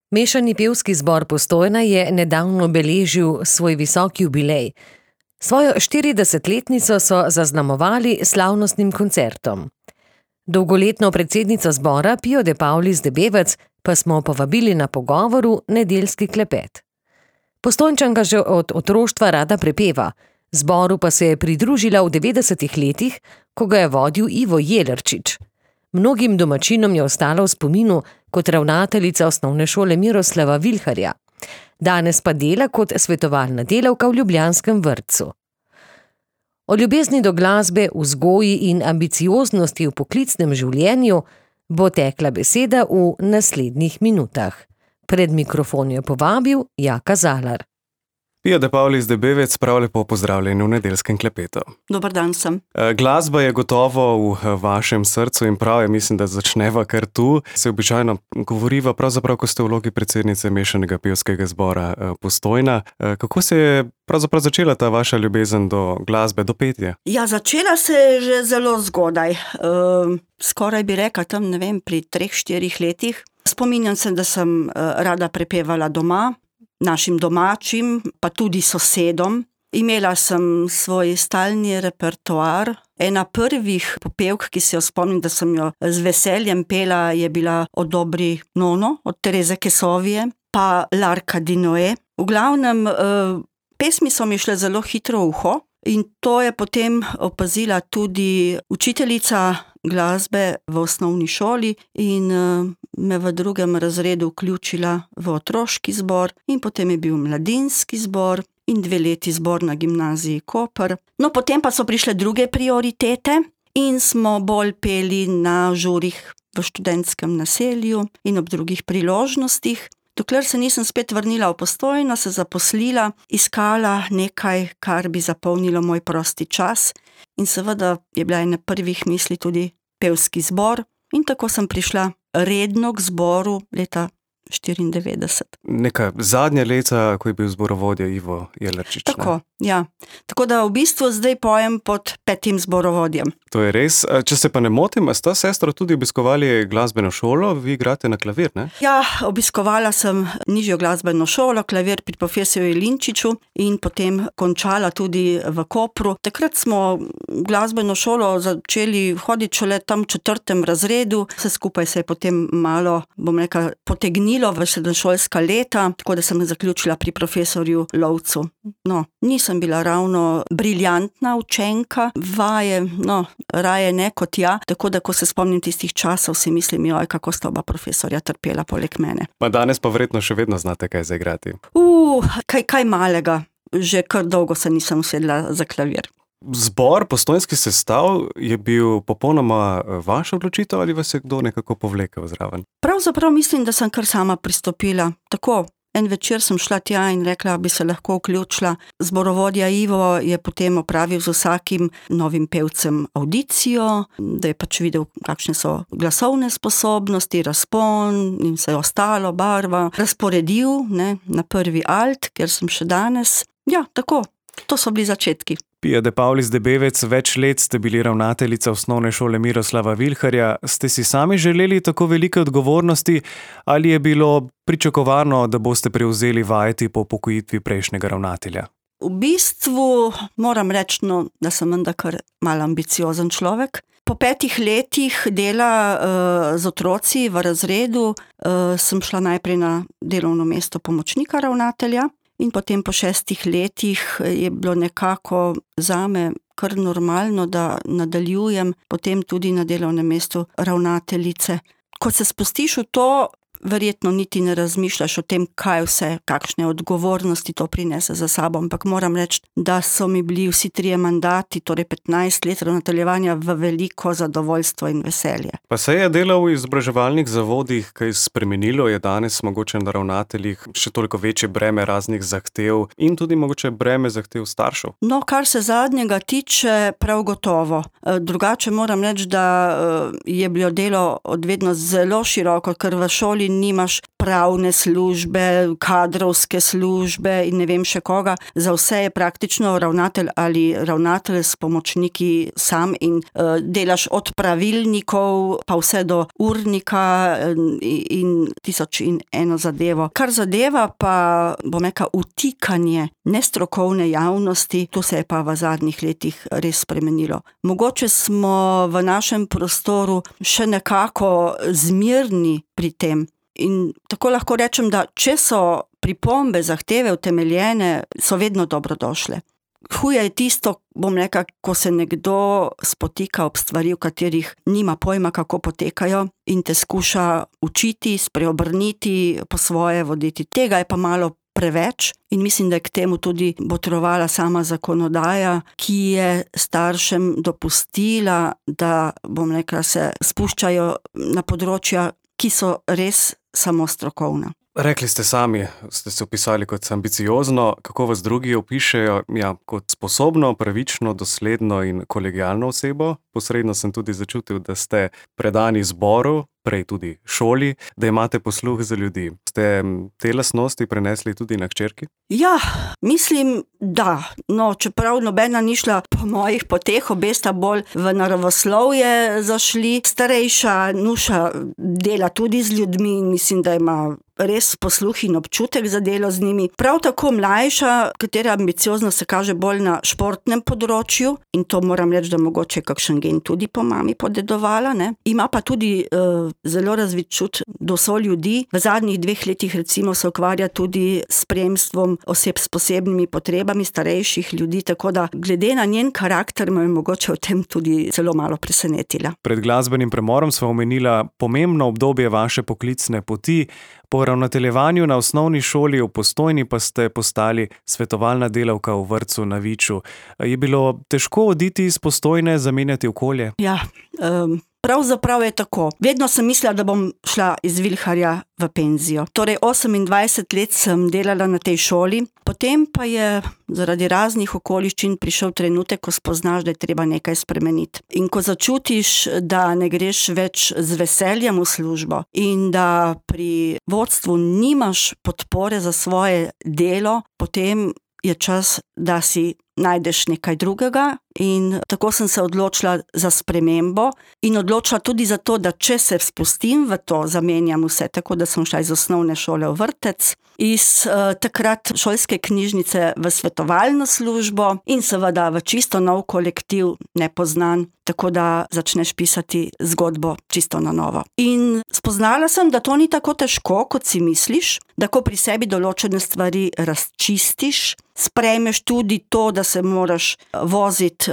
Mešani pevski zbor Postojna je nedavno beležil svoj visoki jubilej. Svojo 40-letnico so zaznamovali slavnostnim koncertom. Dolgoletno predsednico zbora Pijo de Paulis de Bevec pa smo povabili na pogovoru Nedeljski klepet. Postojnčanka že od otroštva rada prepeva, zboru pa se je pridružila v 90-ih letih, ko ga je vodil Ivo Jelerčič. Mnogim domačinom je ostala v spominu kot ravnateljica osnovne šole Miroslava Vilharja. Danes pa dela kot svetovalna delavka v ljubljanskem vrtcu. O ljubezni do glasbe, vzgoji in ambicioznosti v poklicnem življenju bo tekla beseda v naslednjih minutah. Pred mikrofon je povabil Jaka Zalar. Pijo de Paulis de Bevec, prav lepo pozdravljeni v Nedeljskem klepetu. Dober dan sem. Glasba je gotovo v vašem srcu in prav je, mislim, da začneva kar tu. Se običajno govoriva pravzaprav, ko ste v vlogi predsednice Mešanega pevskega zbora Postojna. Kako se je pravzaprav začela ta vaša ljubezen do glasbe, do petja? Ja, začela se je že zelo zgodaj. Skoraj bi rekla tam, pri 3-4 letih. Spominjam se, da sem rada prepevala doma, našim domačim, pa tudi sosedom. Imela sem svoj stalni repertoar. Ena prvih popevk, ki se jo spomnim, da sem jo z veseljem pela, je bila O dobri nono od Tereze Kesovije, pa Larka Dinoe. V glavnem, pesmi so mi šle zelo hitro v uho in to je potem opazila tudi učiteljica glasbe v osnovni šoli in me v 2. razredu vključila v otroški zbor in potem je bil mladinski zbor in 2 leti zbor na gimnaziji Koper. No, potem pa so prišle druge prioritete in smo bolj peli na žurih v študentskem naselju in ob drugih priložnostih. Dokler se nisem spet vrnila v Postojno, se zaposlila, iskala nekaj, kar bi zapolnilo moj prosti čas in seveda je bila ena prvih misli tudi pevski zbor in tako sem prišla redno k zboru leta 1994. Neka zadnja leta, ko je bil zborovodja Ivo Jelerčič. Tako, ja. Tako da v bistvu zdaj pojem pod 5. zborovodjem. To je res. Če se pa ne motim, sta sestra tudi obiskovali glasbeno šolo, vi igrate na klavir, ne? Ja, obiskovala sem nižjo glasbeno šolo, klavir pri profesorju Jelinčiču in potem končala tudi v Kopru. Takrat smo glasbeno šolo začeli hoditi šele tam v 4. razredu. Vse skupaj se je potem malo, potegnilo v srednješolska leta, tako da sem zaključila pri profesorju Lovcu. No, nisem bila ravno briljantna učenka, vaje, raje ne kot ja, tako da ko se spomnim tistih časov, si mislim, kako sta oba profesorja trpela poleg mene. Pa danes pa verjetno še vedno znate kaj zaigrati. Kaj malega. Že kar dolgo se nisem usedla za klavir. Zbor, postojnski sestav je bil popolnoma vaša odločitev ali vas je kdo nekako povlekel zraven? Pravzaprav mislim, da sem kar sama pristopila. Tako, en večer sem šla tja in rekla, bi se lahko vključila. Zborovodja Ivo je potem opravil z vsakim novim pevcem audicijo, da je pač videl, kakšne so glasovne sposobnosti, razpon in vse ostalo, barva. Razporedil na prvi alt, ker sem še danes. Ja, tako, to so bili začetki. Pijo de Paulis de Bevec, več let ste bili ravnateljica osnovne šole Miroslava Vilharja. Ste si sami želeli tako velike odgovornosti ali je bilo pričakovano, da boste prevzeli vajeti po upokojitvi prejšnjega ravnatelja? V bistvu moram reči, da sem menda kar malo ambiciozen človek. Po 5 letih dela z otroci v razredu sem šla najprej na delovno mesto pomočnika ravnatelja. In potem po 6 letih je bilo nekako zame kar normalno, da nadaljujem potem tudi na delovnem mestu ravnateljice. Ko se spustiš v to, verjetno niti ne razmišljaš o tem, kaj vse, kakšne odgovornosti to prinese za sabo, ampak moram reči, da so mi bili vsi 3 mandati, torej 15 let ravnateljevanja v veliko zadovoljstvo in veselje. Pa se je delo v izobraževalnih zavodih kaj spremenilo? Je danes mogoče na ravnateljih še toliko večje breme raznih zahtev in tudi mogoče breme zahtev staršev? No, kar se zadnjega tiče, prav gotovo. Drugače moram reči, da je bilo delo odvedno zelo široko, ker v šoli nimaš upravne službe, kadrovske službe in ne vem še koga. Za vse je praktično ravnatelj ali ravnatelj s pomočniki sam in delaš od pravilnikov pa vse do urnika in 1001 zadevo. Kar zadeva pa, bom rekla, utikanje nestrokovne javnosti, to se je pa v zadnjih letih res spremenilo. Mogoče smo v našem prostoru še nekako zmirni pri tem. In tako lahko rečem, da če so pripombe, zahteve utemeljene, so vedno dobrodošle. Huje je tisto, bom rekla, ko se nekdo spotika ob stvari, v katerih nima pojma, kako potekajo in te skuša učiti, spreobrniti, po svoje voditi. Tega je pa malo preveč in mislim, da je k temu tudi botrovala sama zakonodaja, ki je staršem dopustila, da, bom rekla, se spuščajo na področja, ki so res samo strokovna. Rekli ste sami, ste se opisali kot ambiciozno, kako vas drugi opišejo? Ja, kot sposobno, pravično, dosledno in kolegialno osebo. Posredno sem tudi začutil, da ste predani zboru, prej tudi šoli, da imate posluh za ljudi. Ste te lastnosti prenesli tudi na hčerki? Ja, mislim, da. No, čeprav nobena ni šla po mojih poteh, obe sta bolj v naravoslovje zašli. Starejša Nuša dela tudi z ljudmi in mislim, da ima res posluh in občutek za delo z njimi. Prav tako mlajša, katera ambiciozno se kaže bolj na športnem področju in to moram reči, da mogoče kakšen gen tudi po mami podedovala, ne. Ima pa tudi zelo razvit čut do soljudi. V zadnjih 2 letih recimo se ukvarja tudi s spremstvom oseb s posebnimi potrebami, starejših ljudi, tako da glede na njen karakter me je mogoče v tem tudi zelo malo presenetila. Pred glasbenim premorom sva omenila pomembno obdobje vaše poklicne poti. Po ravnateljevanju na osnovni šoli v Postojni pa ste postali svetovalna delavka v vrtcu na Viču. Je bilo težko oditi iz Postojne, zamenjati okolje? Ja, pravzaprav je tako. Vedno sem mislila, da bom šla iz Vilharja v penzijo. Torej 28 let sem delala na tej šoli, potem pa je zaradi raznih okoliščin prišel trenutek, ko spoznaš, da je treba nekaj spremeniti. In ko začutiš, da ne greš več z veseljem v službo in da pri vodstvu nimaš podpore za svoje delo, potem je čas, da si najdeš nekaj drugega in tako sem se odločila za spremembo in odločila tudi za to, da če se spustim v to, zamenjam vse, tako da sem šla iz osnovne šole v vrtec, iz takrat šolske knjižnice v svetovalno službo in seveda v čisto nov kolektiv, nepoznan, tako da začneš pisati zgodbo čisto na novo. In spoznala sem, da to ni tako težko, kot si misliš, da ko pri sebi določene stvari razčistiš, sprejmeš tudi to, da se moraš voziti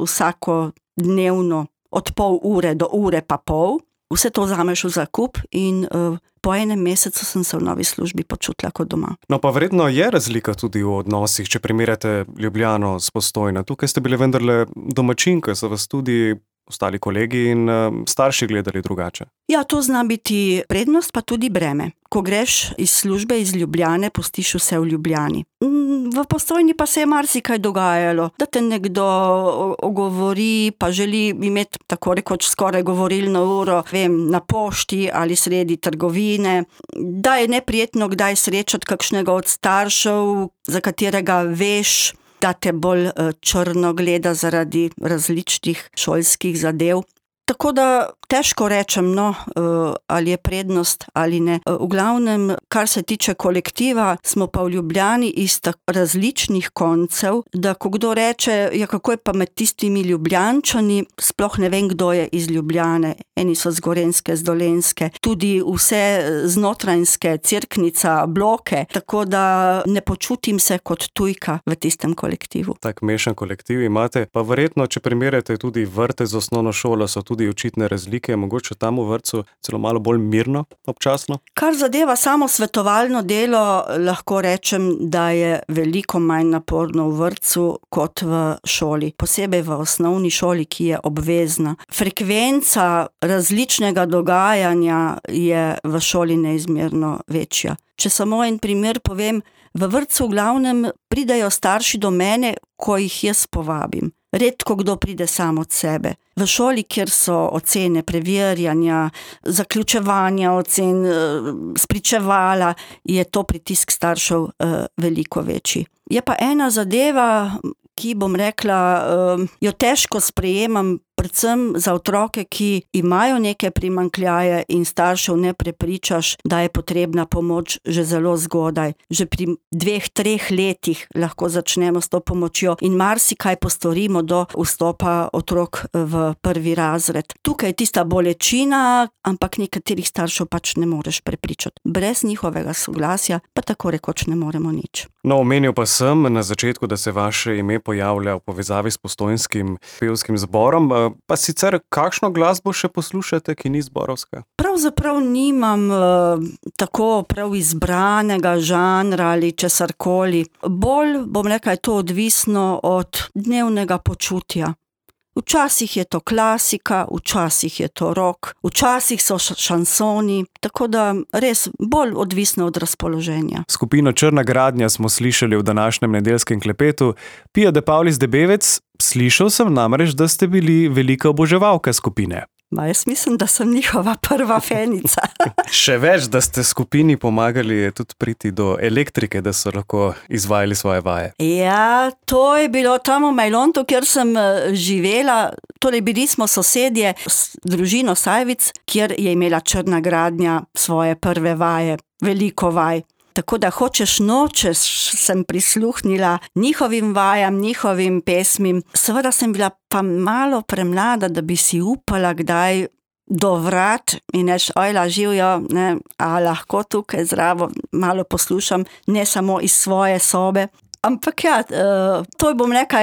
vsakodnevno od pol ure do ure pa pol. Vse to vzameš v zakup in po enem mesecu sem se v novi službi počutila kot doma. No pa verjetno je razlika tudi v odnosih, če primerjate Ljubljano s Postojno. Tukaj ste bile vendarle domačinke, so vas tudi ostali kolegi in starši gledali drugače. Ja, to zna biti prednost, pa tudi breme. Ko greš iz službe iz Ljubljane, pustiš vse v Ljubljani. V Postojni pa se je marsikaj dogajalo, da te nekdo ogovori, pa želi imeti tako rekoč skoraj govorilno uro, na pošti ali sredi trgovine, da je neprijetno kdaj srečati kakšnega od staršev, za katerega veš, da te bolj črno gleda zaradi različnih šolskih zadev. Tako da težko rečem, ali je prednost ali ne. V glavnem, kar se tiče kolektiva, smo pa v Ljubljani iz različnih koncev, da ko kdo reče, ja, kako je pa med tistimi Ljubljančani, sploh ne vem, kdo je iz Ljubljane. Eni so z Gorenjske, z Dolenjske, tudi vse z Notranjske, Cerknica, Bloke, tako da ne počutim se kot tujka v tistem kolektivu. Tak mešan kolektiv imate, pa verjetno, če primerjate tudi vrtec z osnovno šolo, so tudi očitne razlike, mogoče tam v vrtcu celo malo bolj mirno, občasno? Kar zadeva samo svetovalno delo, lahko rečem, da je veliko manj naporno v vrtcu kot v šoli. Posebej v osnovni šoli, ki je obvezna. Frekvenca različnega dogajanja je v šoli neizmerno večja. Če samo en primer povem, v vrtcu v glavnem pridejo starši do mene, ko jih jaz povabim. Redko kdo pride sam od sebe. V šoli, kjer so ocene, preverjanja, zaključevanja ocen, spričevala, je to pritisk staršev veliko večji. Je pa ena zadeva, ki, bom rekla, jo težko sprejemam, predvsem za otroke, ki imajo neke primanjkljaje in staršev ne prepričaš, da je potrebna pomoč že zelo zgodaj. Že pri 2-3 letih lahko začnemo s to pomočjo in marsikaj postorimo do vstopa otrok v prvi razred. Tukaj je tista bolečina, ampak nekaterih staršev pač ne moreš prepričati. Brez njihovega soglasja pa tako rekoč ne moremo nič. No, omenil pa sem na začetku, da se vaše ime pojavlja v povezavi s Postojnskim pevskim zborom. Pa sicer, kakšno glasbo še poslušate, ki ni zborovska? Pravzaprav nimam tako prav izbranega žanra ali česarkoli. Bolj, bom rekla, je to odvisno od dnevnega počutja. Včasih je to klasika, včasih je to rock, včasih so šansoni, tako da res bolj odvisno od razpoloženja. Skupino Črna gradnja smo slišali v današnjem nedeljskem klepetu. Pia de Paulis de Bevec, slišal sem namreč, da ste bili velika oboževalka skupine. Jaz mislim, da sem njihova prva fenica. Še več, da ste skupini pomagali tudi priti do elektrike, da so lahko izvajali svoje vaje. Ja, to je bilo tam v Majlontu, kjer sem živela. Torej, bili smo sosedje s družino Sajvic, kjer je imela Črna gradnja svoje prve vaje, veliko vaj. Tako da hočeš nočeš sem prisluhnila njihovim vajam, njihovim pesmim. Seveda sem bila pa malo premlada, da bi si upala kdaj do vrat in reči, ojla, živijo, ne, a lahko tukaj zraven malo poslušam, ne samo iz svoje sobe. Ampak ja, to bom rekla,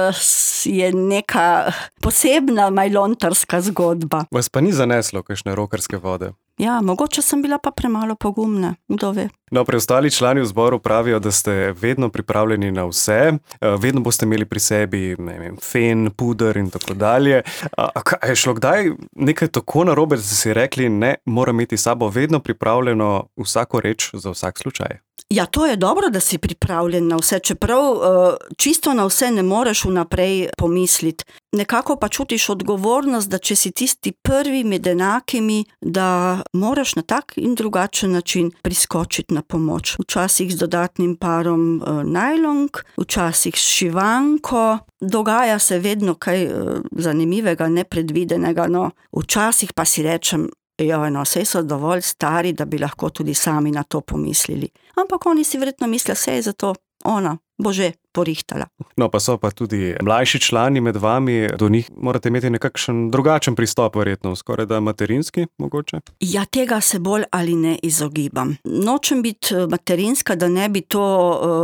je neka posebna majlontarska zgodba. Vas pa ni zaneslo kakšne rokerske vode? Ja, mogoče sem bila pa premalo pogumna, kdo ve. No, preostali člani v zboru pravijo, da ste vedno pripravljeni na vse, vedno boste imeli pri sebi, ne vem, fen, puder in tako dalje. A je šlo kdaj nekaj tako narobe, da ste si rekli, ne, moram imeti s sabo vedno pripravljeno vsako reč za vsak slučaj? Ja, to je dobro, da si pripravljen na vse, čeprav čisto na vse ne moreš vnaprej pomisliti. Nekako pa čutiš odgovornost, da če si tisti prvi med enakimi, da moraš na tak in drugačen način priskočiti na pomoč. Včasih z dodatnim parom najlonk, včasih s šivanko. Dogaja se vedno kaj zanimivega, nepredvidenega, no. Včasih pa si rečem, sej so dovolj stari, da bi lahko tudi sami na to pomislili. Ampak oni si verjetno mislijo, sej za to ona bo že porihtala. No, pa so pa tudi mlajši člani med vami, do njih morate imeti nekakšen drugačen pristop, verjetno, skoraj da materinski, mogoče? Ja, tega se bolj ali ne izogibam. Nočem biti materinska, da ne bi to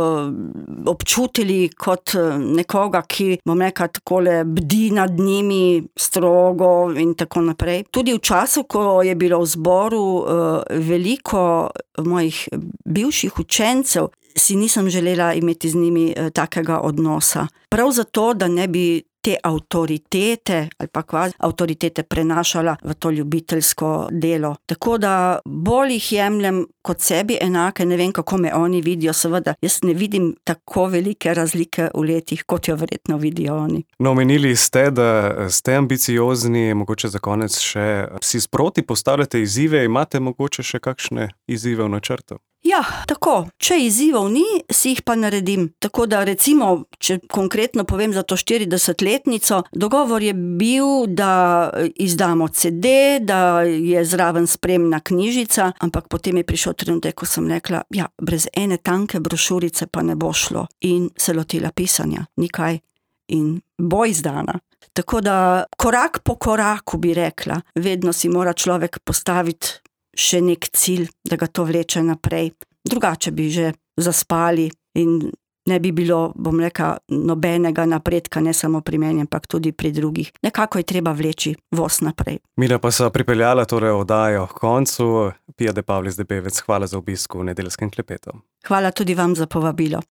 občutili kot nekoga, ki, bom rekla, takole bdi nad njimi strogo in tako naprej. Tudi v času, ko je bilo v zboru veliko mojih bivših učencev, si nisem želela imeti z njimi takega odnosa. Prav zato, da ne bi te avtoritete ali pa kvazi avtoritete prenašala v to ljubiteljsko delo. Tako da bolj jih jemljem kot sebi enake, ne vem, kako me oni vidijo, seveda jaz ne vidim tako velike razlike v letih, kot jo verjetno vidijo oni. No, omenili ste, da ste ambiciozni, mogoče za konec še si sproti postavljate izzive, imate mogoče še kakšne izzive v načrtu? Ja, tako. Če izzivov ni, si jih pa naredim. Tako da recimo, če konkretno povem za to 40-letnico, dogovor je bil, da izdamo CD, da je zraven spremna knjižica, ampak potem je prišel trenutek, ko sem rekla, ja, brez ene tanke brošurice pa ne bo šlo. In se lotila pisanja, nikaj. In bo izdana. Tako da korak po koraku bi rekla, vedno si mora človek postaviti še nek cilj, da ga to vleče naprej. Drugače bi že zaspali in ne bi bilo, bom rekla, nobenega napredka, ne samo pri meni, ampak tudi pri drugih. Nekako je treba vleči voz naprej. Mina pa so pripeljala torej oddajo k koncu. Pia de Paulis de Bevec, hvala za obisk v nedeljskem klepetu. Hvala tudi vam za povabilo.